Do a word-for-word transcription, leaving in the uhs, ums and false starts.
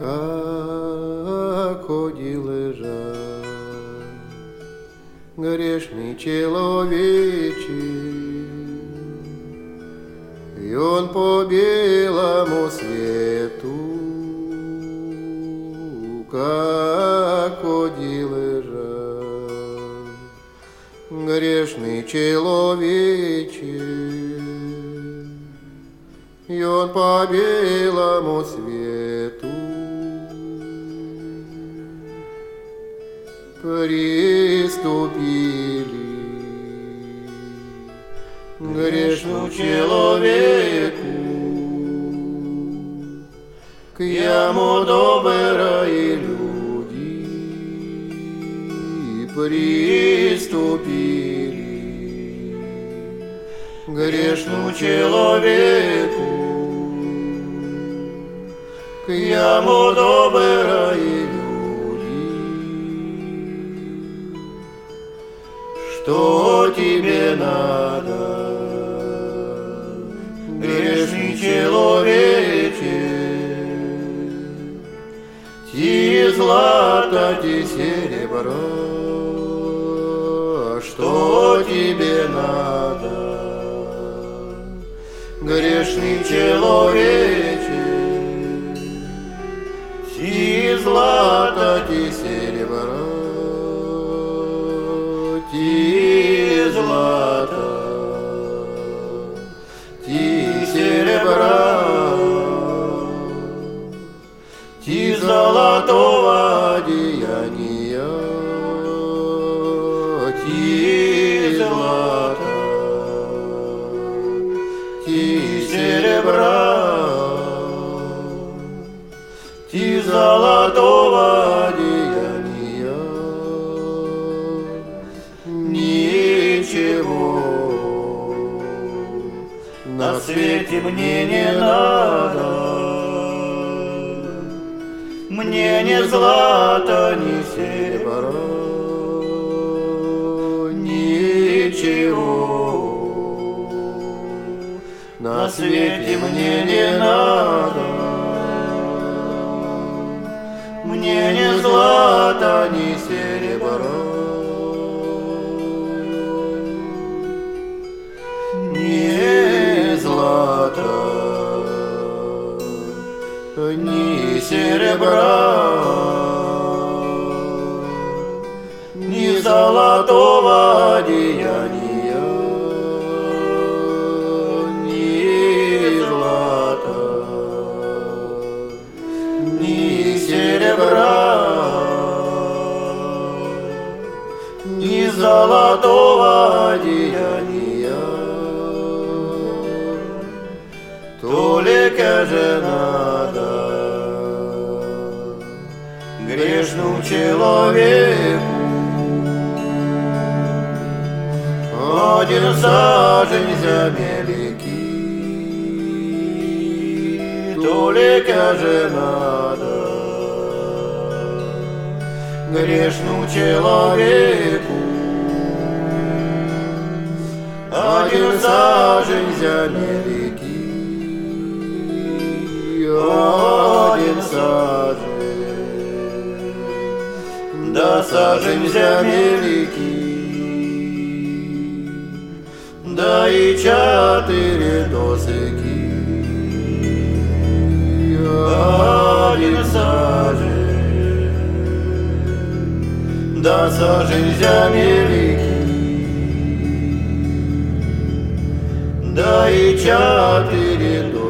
как лежать, грешный человече, и он по белому свету, как лежать, грешный человече, и он по белому свету приступили к грешному человеку, к яму добрые люди приступили к грешному человеку, к яму добрые люди. Что тебе надо, грешный человече? Ти злато, ти серебро, что тебе надо, грешный человече? Ти злато, ти серебро, ти злато, ти серебра, ти золотого одеяния, ти злато, ти серебра, ти золотого одеяния. Ничего на свете мне не надо, мне ни злато, ни серебро, ничего на свете мне не надо, мне ни злато, ни серебро. Ни злата, ни серебра, ни золотого одеяния, ни злата, ни серебра, ни золотого одеяния. Только же надо грешному человеку один сажень земельки, только же надо грешному человеку один сажень земельки. Один сажень, да сажень земельки, да и четыре досыки. Один сажень, да сажень земельки, да и четыре досыки.